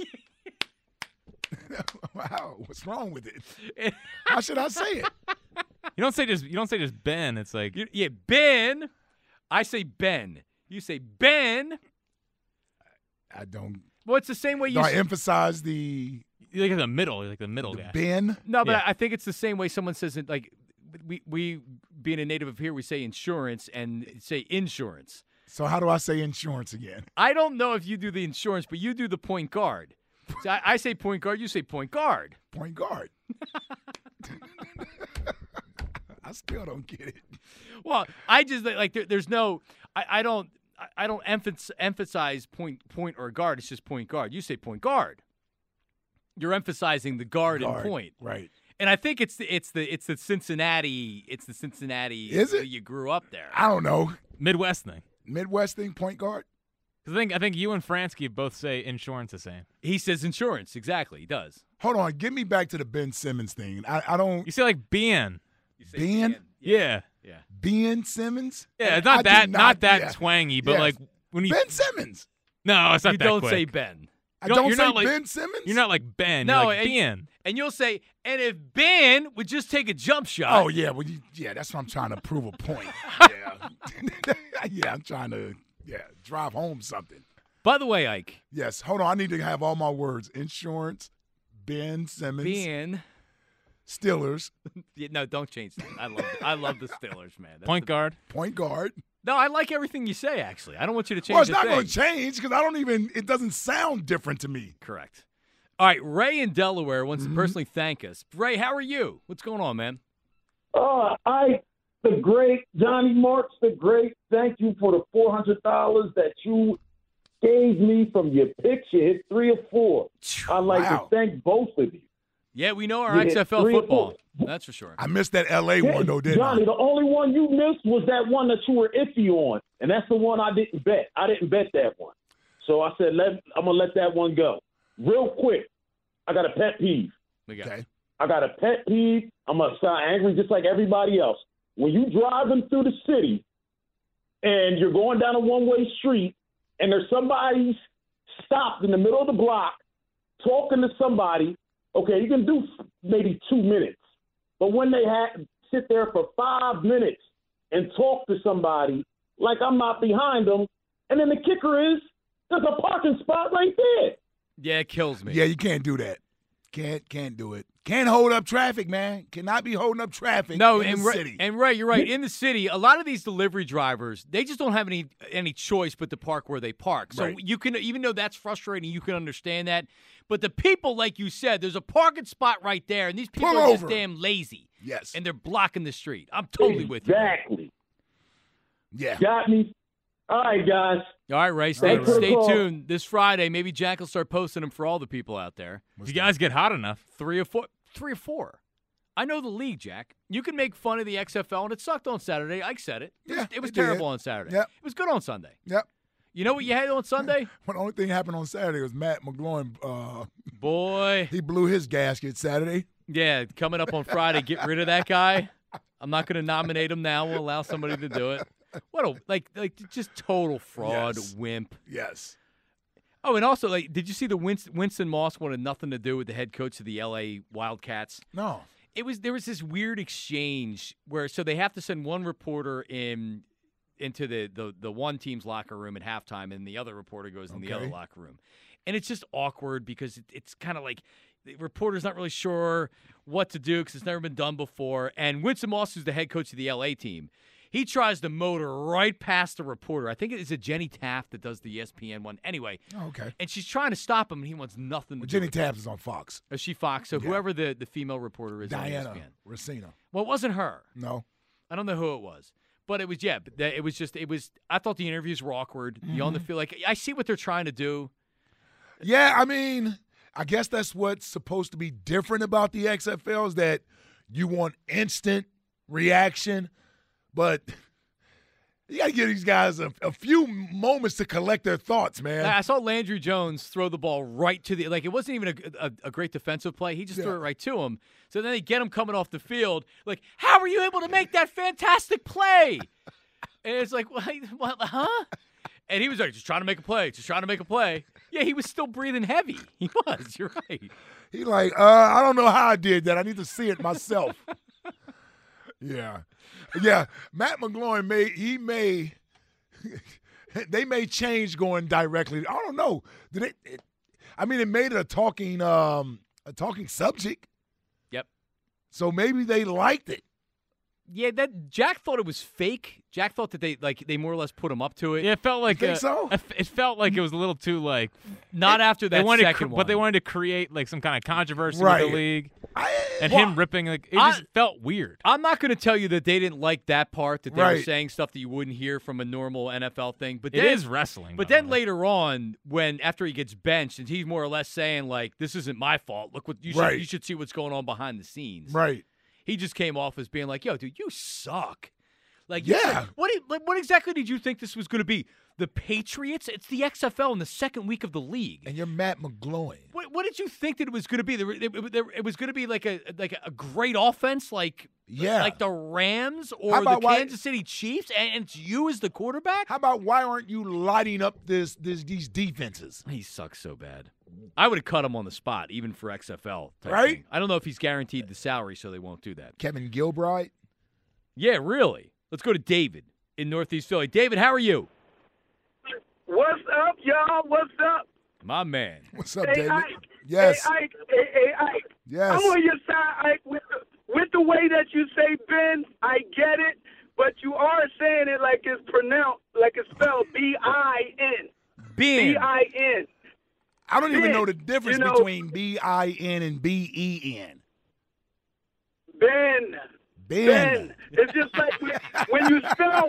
Speaker 7: Wow, what's wrong with it? How should I say it?
Speaker 8: You don't say just you don't say just Ben. It's like
Speaker 6: You- yeah, Ben. I say Ben. You say Ben.
Speaker 7: I don't.
Speaker 6: Well, it's the same way you.
Speaker 7: Do I
Speaker 6: say,
Speaker 7: emphasize the,
Speaker 8: you're like in the middle. You're like the middle
Speaker 7: the
Speaker 8: guy.
Speaker 7: Ben?
Speaker 6: no, but
Speaker 8: Yeah.
Speaker 6: I think it's the same way someone says it. Like we we being a native of here, we say insurance and say insurance.
Speaker 7: So how do I say insurance again?
Speaker 6: I don't know if you do the insurance, but you do the point guard. So I, I say point guard. You say point guard.
Speaker 7: Point guard. I still don't get it.
Speaker 6: Well, I just like there, there's no. I, I don't. I- I don't emphasis, emphasize point point or guard. It's just point guard. You say point guard. You're emphasizing the guard,
Speaker 7: Guard,
Speaker 6: and point.
Speaker 7: right?
Speaker 6: And I think it's the it's the it's the Cincinnati it's the Cincinnati.
Speaker 7: Is it?
Speaker 6: You grew up there.
Speaker 7: I don't know.
Speaker 8: Midwest thing.
Speaker 7: Midwest thing, point guard.
Speaker 8: 'Cause I think I think you and Fransky both say insurance the same.
Speaker 6: He says insurance. Exactly, he does.
Speaker 7: Hold on, get me back to the Ben Simmons thing. I, I don't.
Speaker 8: You say like Ben.
Speaker 6: You say
Speaker 7: Ben?
Speaker 8: Yeah.
Speaker 6: Yeah.
Speaker 7: Ben Simmons.
Speaker 8: Yeah, it's
Speaker 7: I
Speaker 8: not
Speaker 7: do
Speaker 8: that not, that
Speaker 7: yeah.
Speaker 8: twangy, but
Speaker 7: Yes.
Speaker 8: like when you
Speaker 7: Ben Simmons.
Speaker 8: no, it's not
Speaker 6: You
Speaker 8: that
Speaker 6: don't
Speaker 8: quick.
Speaker 6: say Ben.
Speaker 7: I
Speaker 8: You don't-
Speaker 7: don't
Speaker 8: you're
Speaker 7: say
Speaker 8: not like-
Speaker 7: Ben Simmons.
Speaker 8: You're not like Ben.
Speaker 6: No,
Speaker 8: you're like
Speaker 6: and-
Speaker 8: Ben.
Speaker 6: And you'll say, and if Ben would just take a jump shot.
Speaker 7: Oh yeah, well you, yeah, that's what I'm trying to prove a point. yeah, yeah, I'm trying to yeah drive home something.
Speaker 6: By the way, Ike.
Speaker 7: Yes, hold on, I need to have all my words: insurance, Ben Simmons,
Speaker 6: Ben.
Speaker 7: Steelers,
Speaker 6: Yeah, no, don't change that. I love I love the Steelers, man. That's
Speaker 8: Point
Speaker 6: the-
Speaker 8: guard.
Speaker 7: point guard.
Speaker 6: No, I like everything you say. Actually, I don't want you to change.
Speaker 7: Well, it's
Speaker 6: a
Speaker 7: not
Speaker 6: thing.
Speaker 7: going to change because I don't even. It doesn't sound different to me.
Speaker 6: Correct. All right, Ray in Delaware wants
Speaker 7: Mm-hmm.
Speaker 6: to personally thank us. Ray, how are you? What's going on, man?
Speaker 13: Uh, I, the great Johnny Marks, the great, thank you for the four hundred dollars that you gave me from your picks. You hit three or four. I'd like
Speaker 7: Wow.
Speaker 13: to thank both of you.
Speaker 6: Yeah, we know our
Speaker 13: Yeah,
Speaker 6: X F L
Speaker 13: three or
Speaker 6: football.
Speaker 13: four.
Speaker 6: That's for sure.
Speaker 7: I missed that L A
Speaker 13: Hey,
Speaker 7: one though, didn't
Speaker 13: Johnny,
Speaker 7: I?
Speaker 13: the only one you missed was that one that you were iffy on, and that's the one I didn't bet. I didn't bet that one. So I said, let, I'm going to let that one go. Real quick, I got a pet peeve.
Speaker 6: We got
Speaker 7: Okay.
Speaker 13: I got a pet peeve. I'm going to sound angry just like everybody else. When you driving through the city and you're going down a one-way street and there's somebody stopped in the middle of the block talking to somebody, okay, you can do maybe two minutes. But when they had sit there for five minutes and talk to somebody like I'm not behind them, and then the kicker is there's a parking spot right there.
Speaker 6: Yeah, it kills me.
Speaker 7: Yeah, you can't do that. Can't can't do it. Can't hold up traffic, man. Cannot be holding up traffic
Speaker 6: No,
Speaker 7: in
Speaker 6: and
Speaker 7: the
Speaker 6: Ray,
Speaker 7: city.
Speaker 6: and Ray, you're right. In the city, a lot of these delivery drivers, they just don't have any any choice but to park where they park. So
Speaker 7: Right.
Speaker 6: you can, even though that's frustrating, you can understand that. But the people, like you said, there's a parking spot right there, and these people
Speaker 7: Pull
Speaker 6: are just
Speaker 7: over.
Speaker 6: damn lazy,
Speaker 7: Yes.
Speaker 6: and they're blocking the street. I'm totally with you.
Speaker 13: Exactly.
Speaker 7: Yeah.
Speaker 13: Got me. All right, guys.
Speaker 6: All right, Ray. Stay,
Speaker 13: Thanks for the
Speaker 6: stay
Speaker 13: call.
Speaker 6: tuned. This Friday, maybe Jack will start posting them for all the people out there.
Speaker 8: If you guys get hot enough.
Speaker 6: Three or four. Three or four. I know the league, Jack. You can make fun of the X F L, and it sucked on Saturday. Ike said it. It
Speaker 7: Yeah,
Speaker 6: was, it was
Speaker 7: it did.
Speaker 6: terrible on Saturday.
Speaker 7: Yep.
Speaker 6: It was good on Sunday.
Speaker 7: Yep.
Speaker 6: You know what you had on Sunday?
Speaker 7: Well, the only thing happened on Saturday was Matt McGloin. Uh,
Speaker 6: Boy.
Speaker 7: He blew his gasket Saturday.
Speaker 6: Yeah, coming up on Friday, get rid of that guy. I'm not going to nominate him now. We'll allow somebody to do it. What a like like just total fraud,
Speaker 7: Yes.
Speaker 6: wimp.
Speaker 7: Yes.
Speaker 6: Oh, and also, like, did you see the Winston, Winston Moss wanted nothing to do with the head coach of the L A Wildcats?
Speaker 7: No.
Speaker 6: It was there was this weird exchange where so they have to send one reporter in into the the, the one team's locker room at halftime, and the other reporter goes in the other
Speaker 7: Okay.
Speaker 6: locker room, and it's just awkward because it, it's kind of like the reporter's not really sure what to do because it's never been done before. And Winston Moss, who's the head coach of the L A team, he tries to motor right past the reporter. I think it is a Jenny Taft that does the E S P N one. Anyway,
Speaker 7: Oh, okay.
Speaker 6: and she's trying to stop him, and he wants nothing to
Speaker 7: Well,
Speaker 6: do
Speaker 7: Jenny
Speaker 6: with it.
Speaker 7: Taft is on Fox.
Speaker 6: Is she Fox? So
Speaker 7: Yeah.
Speaker 6: whoever the, the female reporter is on E S
Speaker 7: Diana
Speaker 6: P N.
Speaker 7: Racina.
Speaker 6: Well, it wasn't her.
Speaker 7: No.
Speaker 6: I don't know who it was. But it was, yeah, but that- it was just, it was, I thought the interviews were awkward. You on the
Speaker 7: Mm-hmm.
Speaker 6: feel like, I see what they're trying to do.
Speaker 7: Yeah, I mean, I guess that's what's supposed to be different about the X F L is that you want instant reaction, but you got to give these guys a, a few moments to collect their thoughts, man.
Speaker 6: I saw Landry Jones throw the ball right to the, like, it wasn't even a, a, a great defensive play. He just threw
Speaker 7: Yeah.
Speaker 6: it right to him. So then they get him coming off the field. Like, how were you able to make that fantastic play? And it's like, what, what, huh? And he was like, just trying to make a play, just trying to make a play. Yeah, he was still breathing heavy. He was. You're right.
Speaker 7: He like, uh, I don't know how I did that. I need to see it myself. yeah. Yeah. Matt McGloin may he may they may change going directly. I don't know. Did it, it I mean it made it a talking um a talking subject.
Speaker 6: Yep.
Speaker 7: So maybe they liked it.
Speaker 6: Yeah, that Jack thought it was fake. Jack thought that they like they more or less put him up to it.
Speaker 8: Yeah, it felt like
Speaker 7: think
Speaker 8: a-
Speaker 7: so?
Speaker 8: It it felt like it was a little too like
Speaker 6: Not after
Speaker 8: they
Speaker 6: that
Speaker 8: wanted to
Speaker 6: second
Speaker 8: cr-
Speaker 6: one.
Speaker 8: but they wanted to create like some kind of controversy
Speaker 7: Right.
Speaker 8: with the league, and
Speaker 6: Well,
Speaker 8: him ripping like it
Speaker 6: I-
Speaker 8: just felt weird.
Speaker 6: I'm not going to tell you that they didn't like that part, that they were
Speaker 7: Right.
Speaker 6: saying stuff that you wouldn't hear from a normal N F L thing. But
Speaker 8: It
Speaker 6: then,
Speaker 8: is wrestling,
Speaker 6: But
Speaker 8: by the
Speaker 6: then
Speaker 8: way.
Speaker 6: later on, when after he gets benched, and he's more or less saying like, "This isn't my fault. Look what you should
Speaker 7: Right.
Speaker 6: you should see what's going on behind the scenes."
Speaker 7: Right.
Speaker 6: He just came off as being like, "Yo, dude, you suck." Like,
Speaker 7: Yeah.
Speaker 6: you said- what did- like, what exactly did you think this was going to be? The Patriots? It's the X F L in the second week of the league.
Speaker 7: And you're Matt McGloin.
Speaker 6: What, what did you think that it was going to be? There, it, it, it was going to be like a like a great offense, like
Speaker 7: Yeah.
Speaker 6: like the Rams
Speaker 7: How
Speaker 6: or the
Speaker 7: about why-
Speaker 6: Kansas City Chiefs, and, and it's you as the quarterback.
Speaker 7: How about why aren't you lighting up this this these defenses?
Speaker 6: He sucks so bad. I would have cut him on the spot, even for X F L. type
Speaker 7: Right?
Speaker 6: thing. I don't know if he's guaranteed the salary, so they won't do that.
Speaker 7: Kevin Gilbride?
Speaker 6: Yeah, really. Let's go to David in Northeast Philly. David, how are you?
Speaker 14: What's up, y'all? What's up?
Speaker 6: My man.
Speaker 7: What's up,
Speaker 14: Hey,
Speaker 7: David?
Speaker 14: Ike.
Speaker 7: Yes.
Speaker 14: Hey, Ike. Hey, hey, Ike.
Speaker 7: Yes.
Speaker 14: I'm on your side, Ike. With the, with the way that you say Ben, I get it, but you are saying it like it's pronounced, like it's spelled B I N.
Speaker 6: Ben.
Speaker 14: B I N.
Speaker 7: I don't even
Speaker 14: Ben,
Speaker 7: know the difference
Speaker 14: you know-
Speaker 7: between B I N and B E N.
Speaker 14: Ben.
Speaker 7: Ben.
Speaker 14: Ben. It's just like when, when you spell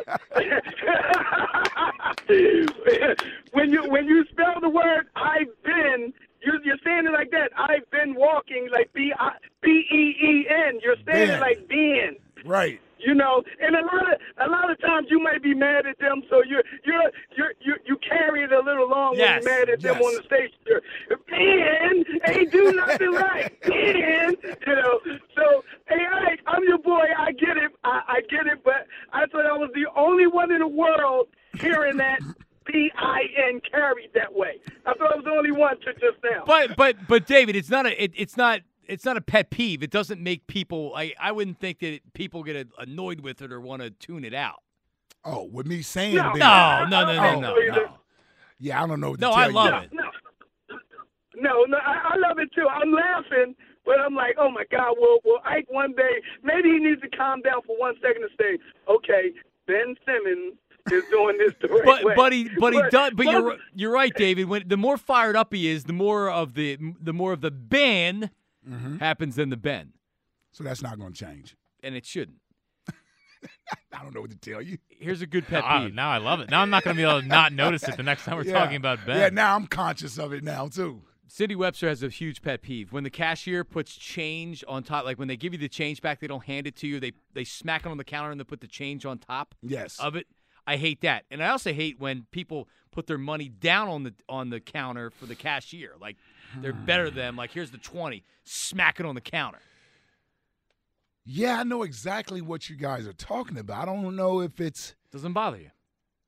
Speaker 14: when you when you spell the word I've been, you're you're saying it like that. I've been walking like B I B E E N. You're saying
Speaker 7: Ben.
Speaker 14: it like Ben.
Speaker 7: Right.
Speaker 14: You know, and a lot of a lot of times you might be mad at them, so you're you're you're you you carry it a little long
Speaker 6: Yes,
Speaker 14: when you're mad at them
Speaker 7: yes.
Speaker 14: on the station. You're, Ben ain't do nothing right. Ben, you know. So hey, I, I'm your boy. I get it. I, I get it. But I thought I was the only one in the world hearing that B I N carried that way. I thought I was the only one to just now.
Speaker 6: But but but David, it's not a it, it's not it's not a pet peeve. It doesn't make people. I I wouldn't think that it, people get annoyed with it or want to tune it out.
Speaker 7: Oh, with me saying
Speaker 14: No,
Speaker 7: Ben.
Speaker 6: No, no, no, no,
Speaker 14: Oh,
Speaker 6: no,
Speaker 14: please.
Speaker 6: no.
Speaker 7: Yeah, I don't know what to
Speaker 6: No,
Speaker 7: tell
Speaker 6: I
Speaker 7: you.
Speaker 6: love
Speaker 14: no,
Speaker 6: it.
Speaker 14: no, no, no. I, I love it too. I'm laughing, but I'm like, oh my God. Well, well, Ike one day maybe he needs to calm down for one second and say, okay, Ben Simmons is doing this the right
Speaker 6: But
Speaker 14: way.
Speaker 6: but he but he does. But
Speaker 14: but-
Speaker 6: you're you're right, David. When the more fired up he is, the more of the the more of the Ben
Speaker 7: Mm-hmm.
Speaker 6: happens than the Ben,
Speaker 7: So that's not going to change.
Speaker 6: and it shouldn't.
Speaker 7: I don't know what to tell you.
Speaker 6: Here's a good pet
Speaker 8: Ah,
Speaker 6: peeve.
Speaker 8: now I love it. Now I'm not going to be able to not notice it the next time we're
Speaker 7: Yeah.
Speaker 8: talking about Ben.
Speaker 7: Yeah, now I'm conscious of it now, too.
Speaker 6: Cindy Webster has a huge pet peeve. When the cashier puts change on top, like when they give you the change back, they don't hand it to you. They they smack it on the counter and they put the change on top
Speaker 7: Yes.
Speaker 6: of it. I hate that. And I also hate when people put their money down on the on the counter for the cashier. Like they're better than them. Like, here's the twenty. Smack it on the counter.
Speaker 7: Yeah, I know exactly what you guys are talking about. I don't know if it's
Speaker 6: Doesn't bother you.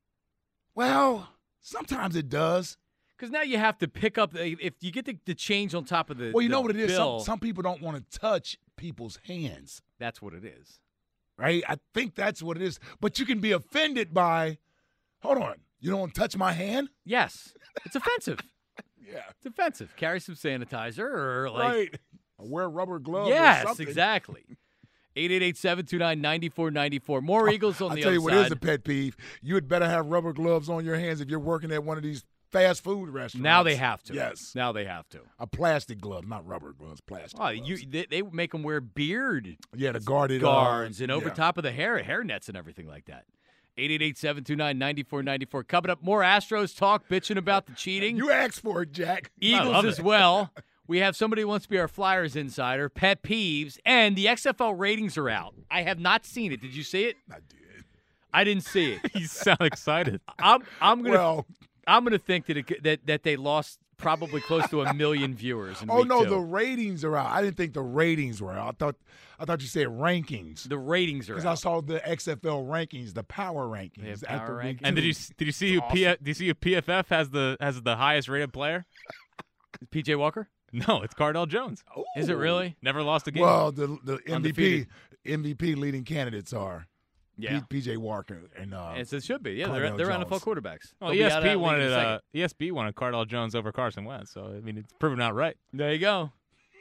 Speaker 7: well, sometimes it does.
Speaker 6: Because now you have to pick up, if you get the, the change on top of the
Speaker 7: Well, you
Speaker 6: the
Speaker 7: know what it is?
Speaker 6: bill,
Speaker 7: Some, some people don't want to touch people's hands,
Speaker 6: that's what it is.
Speaker 7: right? I think that's what it is. But you can be offended by, hold on, you don't want to touch my hand?
Speaker 6: Yes. It's offensive.
Speaker 7: Yeah.
Speaker 6: It's offensive. Carry some sanitizer or like.
Speaker 7: Right. Or wear rubber gloves or
Speaker 6: Yes,
Speaker 7: something.
Speaker 6: exactly. eight eight eight, seven two nine, nine four nine four. More Eagles on
Speaker 7: I'll
Speaker 6: the
Speaker 7: tell
Speaker 6: other
Speaker 7: you what
Speaker 6: side.
Speaker 7: is a pet peeve. You had better have rubber gloves on your hands if you're working at one of these fast food restaurants.
Speaker 6: Now they have to.
Speaker 7: Yes.
Speaker 6: Now they have to.
Speaker 7: A plastic glove, not rubber gloves, plastic.
Speaker 6: Oh, you they, they make them wear beard
Speaker 7: Yeah, to guard it.
Speaker 6: guards
Speaker 7: uh,
Speaker 6: and over
Speaker 7: yeah.
Speaker 6: top of the hair, hair nets and everything like that. eight eight eight, seven two nine, nine four nine four. Coming up, more Astros talk, bitching about the cheating.
Speaker 7: You asked for it, Jack. I
Speaker 6: Eagles
Speaker 7: love
Speaker 6: as
Speaker 7: it.
Speaker 6: well. We have somebody who wants to be our Flyers insider, pet peeves, and the X F L ratings are out. I have not seen it. Did you see it?
Speaker 7: I did.
Speaker 6: I didn't see it.
Speaker 8: You sound excited.
Speaker 6: I'm I'm gonna
Speaker 7: Well,
Speaker 6: I'm gonna think that it, that that they lost probably close to a million viewers. In
Speaker 7: oh
Speaker 6: week
Speaker 7: no,
Speaker 6: two.
Speaker 7: the ratings are out. I didn't think the ratings were out. I thought I thought you said rankings.
Speaker 6: The ratings are
Speaker 7: Because
Speaker 6: out.
Speaker 7: I saw the X F L rankings, the power rankings.
Speaker 6: They have
Speaker 7: after
Speaker 6: power
Speaker 7: week
Speaker 6: rankings.
Speaker 8: And did you
Speaker 7: two.
Speaker 8: did you see who
Speaker 7: It's
Speaker 8: P,
Speaker 7: awesome.
Speaker 8: did you see who P F F has the has the highest rated player?
Speaker 6: P J Walker?
Speaker 8: No, it's Cardell Jones.
Speaker 6: Is it really?
Speaker 8: Never lost a game.
Speaker 7: Well, the the M V P
Speaker 6: Undefeated.
Speaker 7: M V P leading candidates are
Speaker 6: Yeah.
Speaker 7: P J Walker and uh,
Speaker 6: Yes, it should be. Yeah, they're,
Speaker 7: Cardale
Speaker 6: they're N F L
Speaker 7: Jones.
Speaker 6: quarterbacks.
Speaker 8: well,
Speaker 6: They'll be out of that
Speaker 8: E S P
Speaker 6: league
Speaker 8: wanted
Speaker 6: in a second.
Speaker 8: uh, E S P wanted Cardell Jones over Carson Wentz. So I mean, it's proven out right.
Speaker 6: There you go.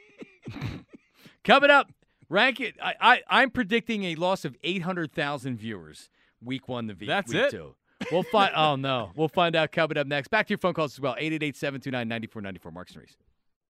Speaker 6: Coming up, rank it. I, I I'm predicting a loss of eight hundred thousand viewers week one to week,
Speaker 8: That's
Speaker 6: week
Speaker 8: it?
Speaker 6: two. We'll find. Oh no, we'll find out coming up next. Back to your phone calls as well. eight eight eight, seven two nine, nine four nine four. Mark and Reese.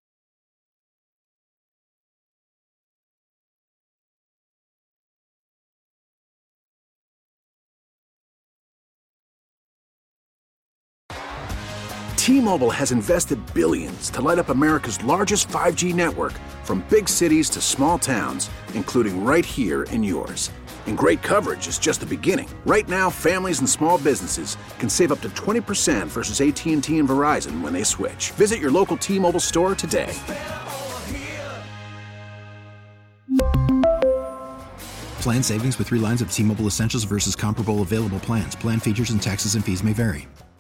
Speaker 4: T-Mobile has invested billions to light up America's largest five G network, from big cities to small towns, including right here in yours. And great coverage is just the beginning. Right now, families and small businesses can save up to twenty percent versus A T and T and Verizon when they switch. Visit your local T-Mobile store today.
Speaker 5: Plan savings with three lines of T-Mobile Essentials versus comparable available plans. Plan features and taxes and fees may vary.